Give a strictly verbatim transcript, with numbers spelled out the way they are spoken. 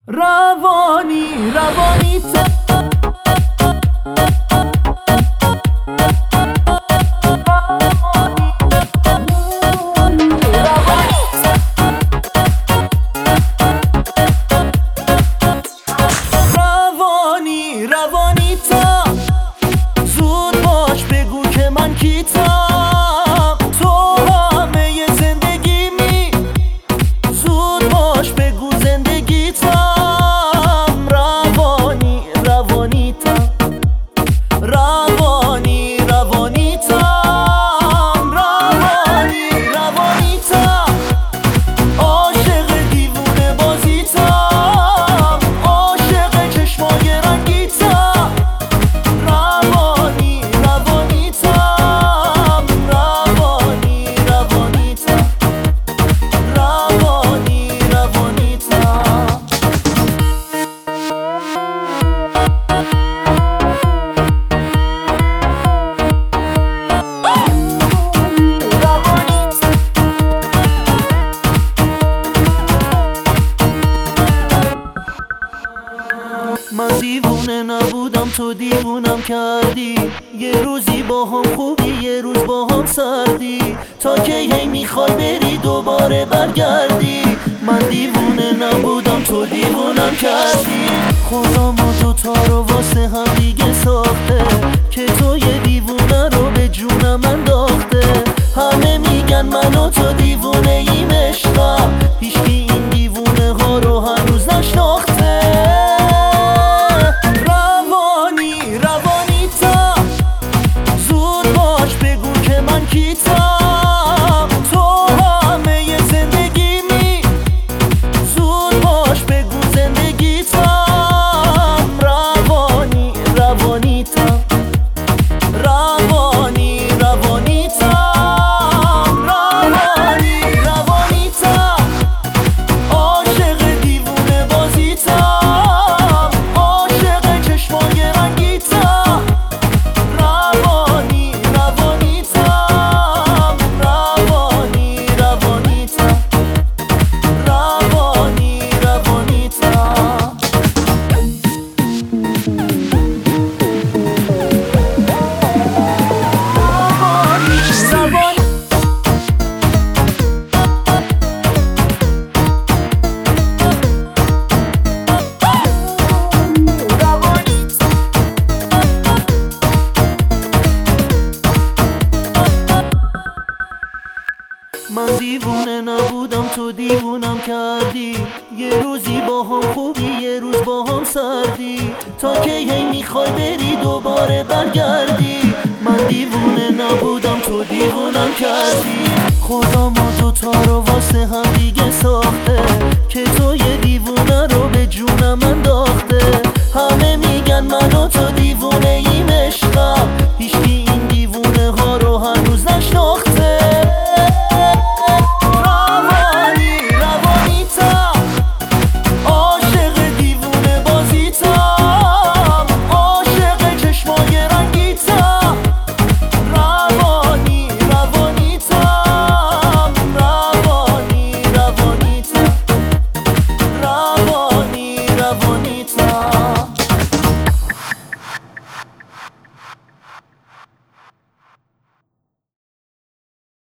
روانی روانی تا روانی روانی تا زود باش بگو که من کیتم، تو همه زندگیمی، زود باش بگو زندگیتم. روانی روانی تا روانی روانی تا روانی روانی تا عاشق دیوونه بازیتم، عاشق چشمای رنگیتم. روانی روانی تا روانی روانی تا روانی روانی تا من دیوونه نبودم تو دیوونم کردی، یه روزی با هم خوبی یه روز با هم سردی، تا که هی میخوای بری دوباره برگردی. من دیوونه نبودم تو دیوونم کردی، خدا ما دوتا رو واسه هم دیگه ساخته، که تو یه دیوونه رو به جونم انداخته. همه میگن من و تو دیوونه ایم عشقم، هیچکی این دیوونه ها رو هنوز نشناخته. روانی روانی تا زود باش بگو که من کیتم، تو همه زندگیمی، زود باش بگو زندگیتم. روانی روانی تا روانی روانی تا روانی روانی تا عاشق دیوونه بازیتم، عاشق چشمای رنگیتم. روانی روانی تا روانی روانی تا روانی روانی تا من دیوونه نبودم تو دیوونم کردی، یه روزی با هم خوبی یه روز با هم سردی، تا که هی میخوای بری دوباره برگردی. من دیوونه نبودم تو دیوونم کردی، خدا ما دوتا رو واسه هم دیگه ساخت،